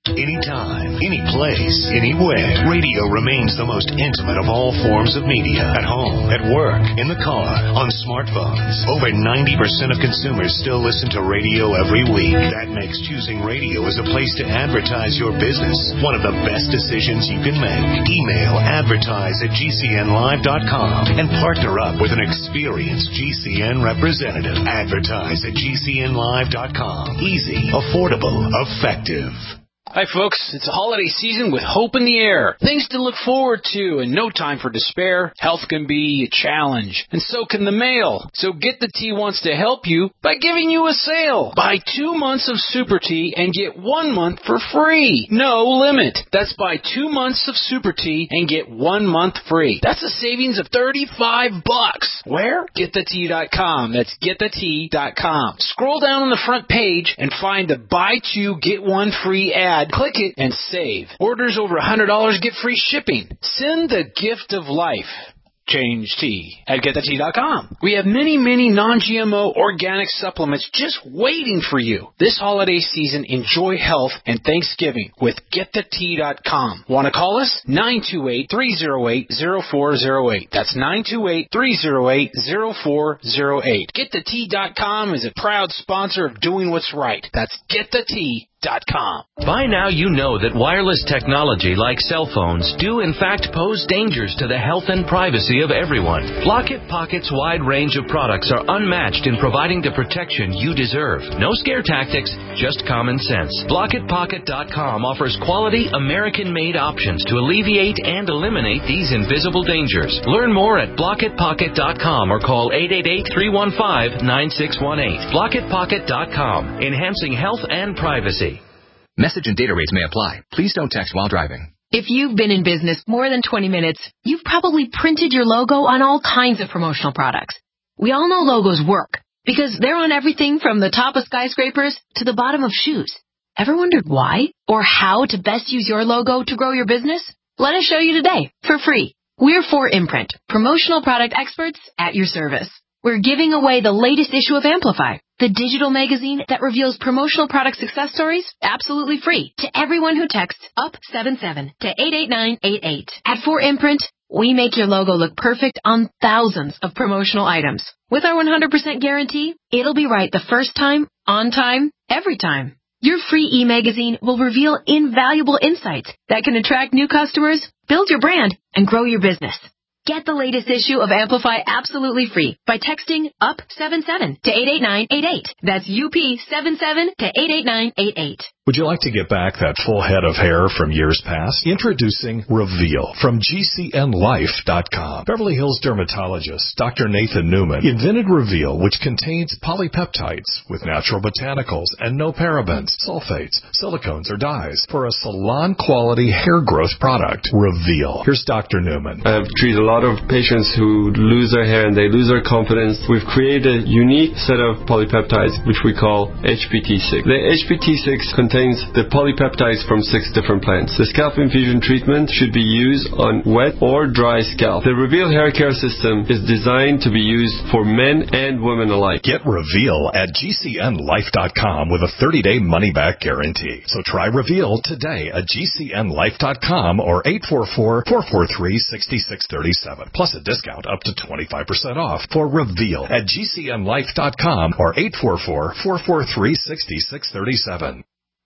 Anytime, any place, anywhere. Radio remains the most intimate of all forms of media. At home, at work, in the car, on smartphones. Over ninety percent of consumers still listen to radio every week. That makes choosing radio as a place to advertise your business one of the best decisions you can make. Email advertise at G C N live dot com and partner up with an experienced G C N representative. Advertise at G C N live dot com. Easy, affordable, effective. Hi, folks. It's a holiday season with hope in the air. Things to look forward to and no time for despair. Health can be a challenge, and so can the mail. So Get the Tea wants to help you by giving you a sale. Buy two months of Super Tea and get one month for free. No limit. That's buy two months of Super Tea and get one month free. That's a savings of thirty-five bucks. Where? Get the tea dot com. That's get the tea dot com. Scroll down on the front page and find the Buy Two, Get One Free ad. Click it and save. Orders over one hundred dollars get free shipping. Send the gift of life. Change tea at get the tea dot com. We have many, many non-G M O organic supplements just waiting for you. This holiday season, enjoy health and Thanksgiving with get the tea dot com. Want to call us? nine two eight, three oh eight, oh four oh eight. That's nine two eight, three oh eight, oh four oh eight. get the tea dot com is a proud sponsor of doing what's right. That's get the tea dot com. By now you know that wireless technology like cell phones do in fact pose dangers to the health and privacy of everyone. Blockit Pocket's wide range of products are unmatched in providing the protection you deserve. No scare tactics, just common sense. Blockit Pocket dot com offers quality American-made options to alleviate and eliminate these invisible dangers. Learn more at Blockit Pocket dot com or call eight eight eight, three one five, nine six one eight. Blockit Pocket dot com, enhancing health and privacy. Message and data rates may apply. Please don't text while driving. If you've been in business more than twenty minutes, you've probably printed your logo on all kinds of promotional products. We all know logos work because they're on everything from the top of skyscrapers to the bottom of shoes. Ever wondered why or how to best use your logo to grow your business? Let us show you today for free. We're four Imprint, promotional product experts at your service. We're giving away the latest issue of Amplify, the digital magazine that reveals promotional product success stories absolutely free to everyone who texts up seven seven to eight eight nine eight eight. At four Imprint, we make your logo look perfect on thousands of promotional items. With our one hundred percent guarantee, it'll be right the first time, on time, every time. Your free e-magazine will reveal invaluable insights that can attract new customers, build your brand, and grow your business. Get the latest issue of Amplify absolutely free by texting up seven seven to eight eight nine eight eight. That's U P seven seven to eight eight nine eight eight. Would you like to get back that full head of hair from years past? Introducing Reveal from G C N life dot com. Beverly Hills dermatologist Doctor Nathan Newman invented Reveal, which contains polypeptides with natural botanicals and no parabens, sulfates, silicones, or dyes for a salon-quality hair growth product. Reveal. Here's Doctor Newman. I've treated a lot of patients who lose their hair and they lose their confidence. We've created a unique set of polypeptides, which we call H P T six. The H P T six contains the polypeptides from six different plants. The scalp infusion treatment should be used on wet or dry scalp. The Reveal hair care system is designed to be used for men and women alike. Get Reveal at G C N life dot com with a thirty-day money-back guarantee. So try Reveal today at G C N life dot com or eight four four, four four three, six six three seven. Plus a discount up to twenty-five percent off for Reveal at G C N life dot com or eight four four, four four three, six six three seven.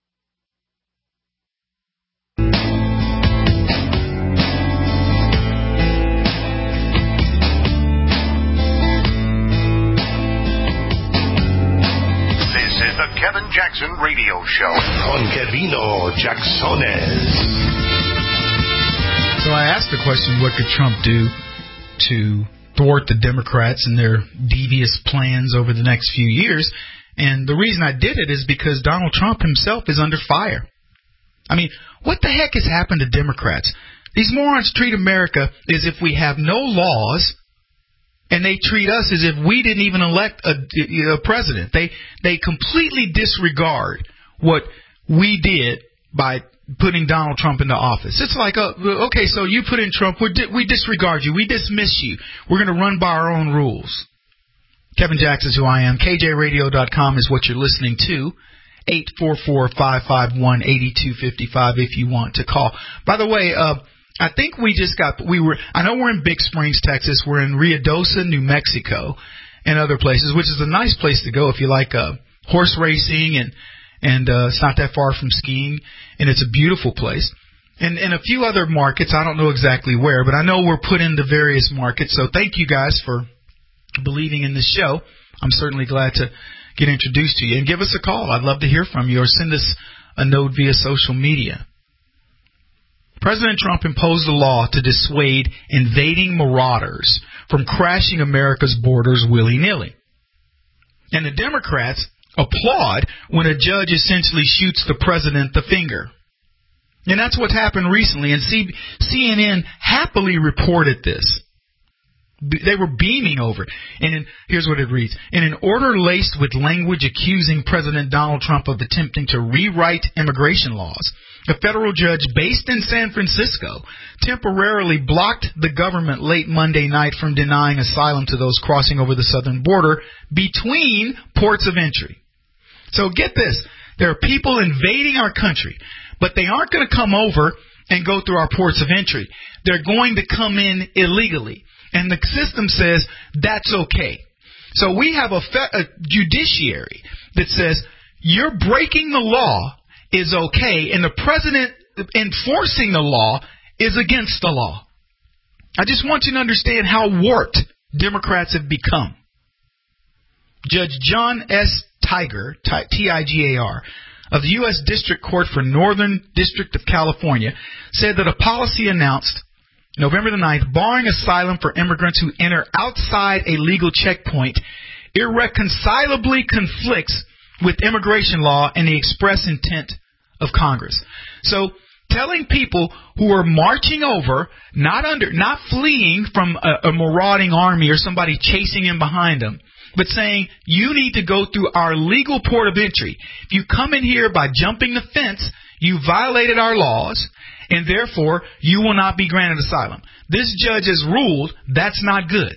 Kevin Jackson Radio Show. Con Kevino Jacksones. So I asked the question, what could Trump do to thwart the Democrats and their devious plans over the next few years? And the reason I did it is because Donald Trump himself is under fire. I mean, what the heck has happened to Democrats? These morons treat America as if we have no laws, and they treat us as if we didn't even elect a, a president. They they completely disregard what we did by putting Donald Trump into office. It's like, uh, okay, so you put in Trump, we di- we disregard you, we dismiss you. We're going to run by our own rules. Kevin Jackson is who I am. K J radio dot com is what you're listening to. eight four four, five five one, eight two five five if you want to call. By the way, uh, I think we just got, we were, I know we're in Big Springs, Texas. We're in Ruidoso, New Mexico, and other places, which is a nice place to go if you like uh, horse racing, and, and uh, it's not that far from skiing, and it's a beautiful place. And, and a few other markets, I don't know exactly where, but I know we're put into various markets. So thank you guys for believing in the show. I'm certainly glad to get introduced to you. And give us a call. I'd love to hear from you, or send us a note via social media. President Trump imposed a law to dissuade invading marauders from crashing America's borders willy-nilly. And the Democrats applaud when a judge essentially shoots the president the finger. And that's what happened recently, and C N N happily reported this. They were beaming over it. And in, here's what it reads. In an order laced with language accusing President Donald Trump of attempting to rewrite immigration laws, a federal judge based in San Francisco temporarily blocked the government late Monday night from denying asylum to those crossing over the southern border between ports of entry. So get this. There are people invading our country, but they aren't going to come over and go through our ports of entry. They're going to come in illegally. And the system says that's okay. So we have a, fe- a judiciary that says you're breaking the law is okay, and the president enforcing the law is against the law. I just want you to understand how warped Democrats have become. Judge John S. Tigar, T I G A R, of the U S District Court for Northern District of California, said that a policy announced November the ninth, barring asylum for immigrants who enter outside a legal checkpoint, irreconcilably conflicts with immigration law and the express intent of Congress. So telling people who are marching over, not under, not fleeing from a, a marauding army or somebody chasing in behind them, but saying you need to go through our legal port of entry. If you come in here by jumping the fence, you violated our laws, and therefore you will not be granted asylum. This judge has ruled that's not good.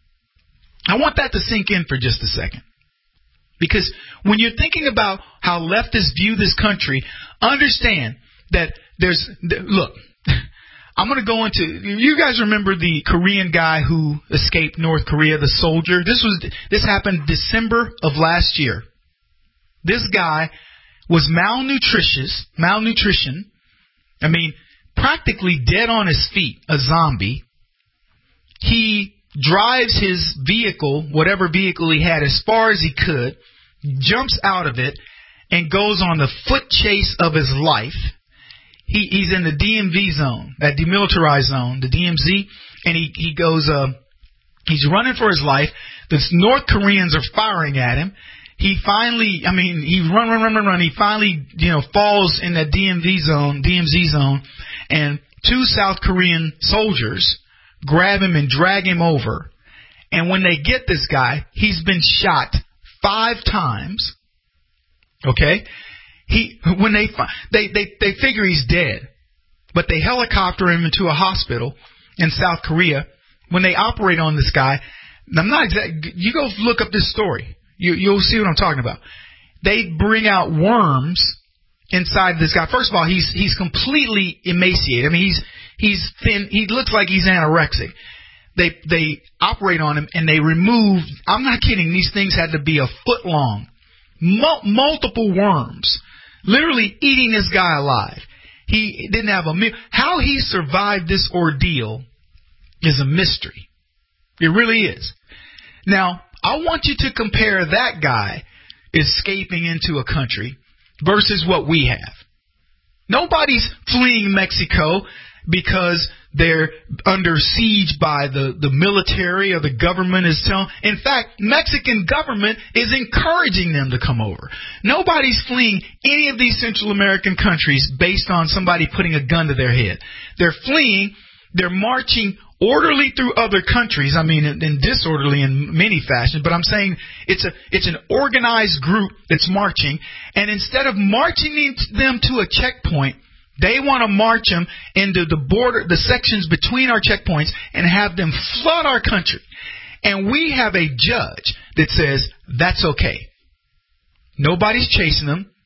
I want that to sink in for just a second. Because when you're thinking about how leftists view this country, understand that there's, look, I'm going to go into, you guys remember the Korean guy who escaped North Korea, the soldier? This was, this happened December of last year. This guy was malnutritious, malnutrition, I mean, practically dead on his feet, a zombie. He drives his vehicle, whatever vehicle he had, as far as he could, jumps out of it, and goes on the foot chase of his life. He, he's in the D M V zone, that demilitarized zone, the D M Z, and he, he goes, uh, he's running for his life. The North Koreans are firing at him. He finally, I mean, he run, run, run, run, run. He finally, you know, falls in that D M V zone, D M Z zone, and two South Korean soldiers grab him and drag him over. And when they get this guy, he's been shot five times. Okay, he when they they they they figure he's dead, but they helicopter him into a hospital in South Korea. When they operate on this guy, I'm not exact. You go look up this story. You, you'll see what I'm talking about. They bring out worms inside this guy. First of all, he's he's completely emaciated. I mean, he's he's thin. He looks like he's anorexic. They they operate on him and they remove. I'm not kidding. These things had to be a foot long, Mul- multiple worms, literally eating this guy alive. He didn't have a meal. How he survived this ordeal is a mystery. It really is. Now, I want you to compare that guy escaping into a country versus what we have. Nobody's fleeing Mexico because they're under siege by the, the military or the government is telling. In fact, Mexican government is encouraging them to come over. Nobody's fleeing any of these Central American countries based on somebody putting a gun to their head. They're fleeing. They're marching orderly through other countries. I mean, in, in disorderly in many fashions, but I'm saying it's a it's an organized group that's marching. And instead of marching them to a checkpoint, they want to march them into the border, the sections between our checkpoints, and have them flood our country. And we have a judge that says that's okay. Nobody's chasing them.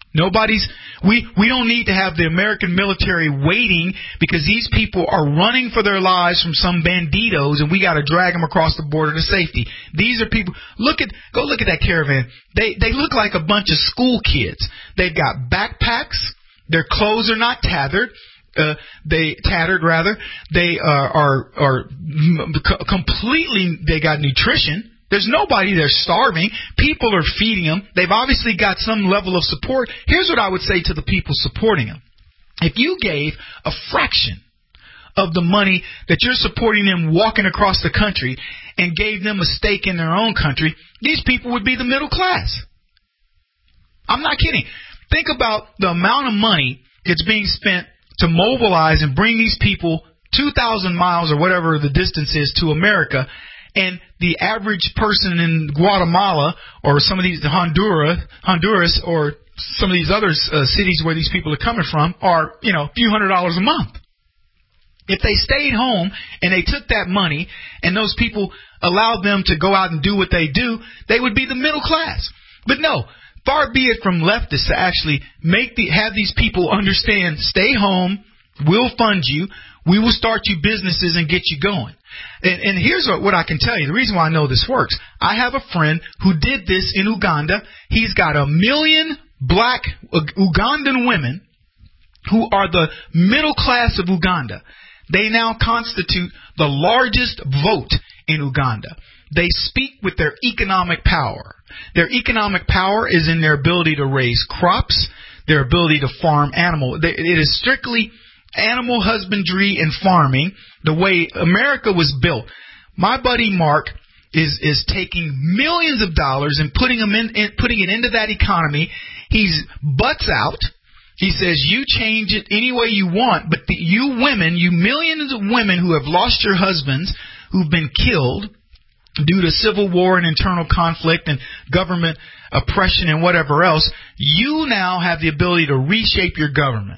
Nobody's, we, we don't need to have the American military waiting because these people are running for their lives from some banditos and we got to drag them across the border to safety. These are people, look at, go look at that caravan. They, they look like a bunch of school kids. They've got backpacks. Their clothes are not tethered. Uh, they tattered rather. They uh, are, are completely, they got nutrition. There's nobody there starving. People are feeding them. They've obviously got some level of support. Here's what I would say to the people supporting them. If you gave a fraction of the money that you're supporting them walking across the country and gave them a stake in their own country, these people would be the middle class. I'm not kidding. Think about the amount of money that's being spent to mobilize and bring these people two thousand miles or whatever the distance is to America. And the average person in Guatemala or some of these Honduras, Honduras or some of these other uh, cities where these people are coming from are, you know, a few hundred dollars a month. If they stayed home and they took that money and those people allowed them to go out and do what they do, they would be the middle class. But no, far be it from leftists to actually make the have these people understand, stay home, we'll fund you, we will start you businesses and get you going. And, and here's what, what I can tell you. The reason why I know this works. I have a friend who did this in Uganda. He's got a million black Ugandan women who are the middle class of Uganda. They now constitute the largest vote in Uganda. They speak with their economic power. Their economic power is in their ability to raise crops, their ability to farm animals. It is strictly animal husbandry and farming, the way America was built. My buddy Mark is is taking millions of dollars and putting them in, in putting it into that economy. He's butts out. He says you change it any way you want, but the, you women, you millions of women who have lost your husbands, who've been killed due to civil war and internal conflict and government oppression and whatever else, you now have the ability to reshape your government.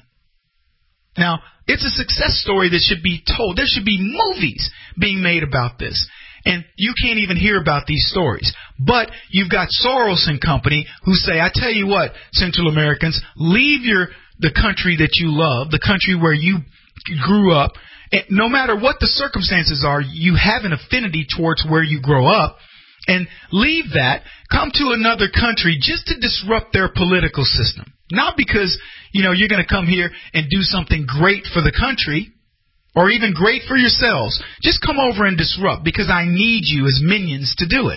Now, it's a success story that should be told. There should be movies being made about this. And you can't even hear about these stories. But you've got Soros and company who say, I tell you what, Central Americans, leave your the country that you love, the country where you grew up. And no matter what the circumstances are, you have an affinity towards where you grow up. And leave that, come to another country just to disrupt their political system. Not because, you know, you're going to come here and do something great for the country or even great for yourselves. Just come over and disrupt because I need you as minions to do it.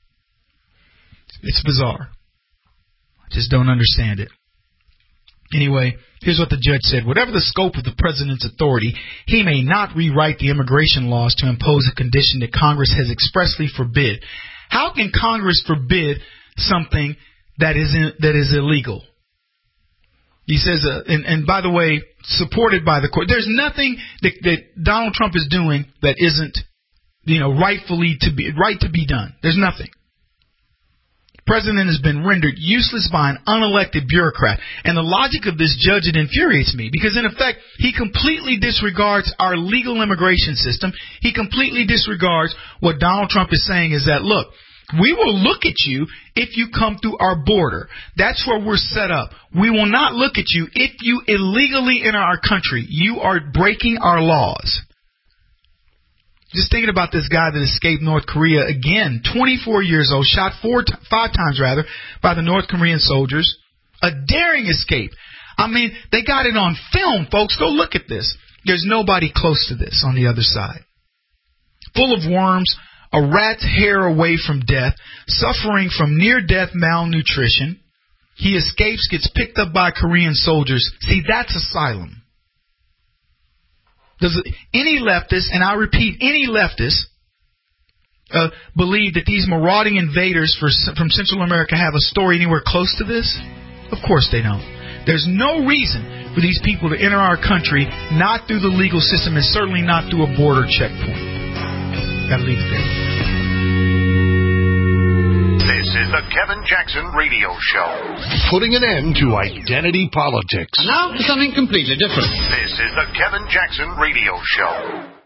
It's bizarre. I just don't understand it. Anyway, here's what the judge said. Whatever the scope of the president's authority, he may not rewrite the immigration laws to impose a condition that Congress has expressly forbid. How can Congress forbid something that is in, that is illegal? He says, uh, and, and by the way, supported by the court. There's nothing that, that Donald Trump is doing that isn't, you know, rightfully to be right to be done. There's nothing. The president has been rendered useless by an unelected bureaucrat. And the logic of this judge, it infuriates me because, in effect, he completely disregards our legal immigration system. He completely disregards what Donald Trump is saying is that, look, we will look at you if you come through our border. That's where we're set up. We will not look at you if you illegally enter our country. You are breaking our laws. Just thinking about this guy that escaped North Korea again, twenty-four years old, shot four, t- five times rather, by the North Korean soldiers. A daring escape. I mean, they got it on film, folks. Go look at this. There's nobody close to this on the other side. Full of worms, a rat's hair away from death, suffering from near-death malnutrition. He escapes, gets picked up by Korean soldiers. See, that's asylum. Does any leftist, and I repeat, any leftist, uh, believe that these marauding invaders for, from Central America have a story anywhere close to this? Of course they don't. There's no reason for these people to enter our country, not through the legal system and certainly not through a border checkpoint. Gotta leave it there. This is the Kevin Jackson Radio Show. Putting an end to identity politics. And now for something completely different. This is the Kevin Jackson Radio Show.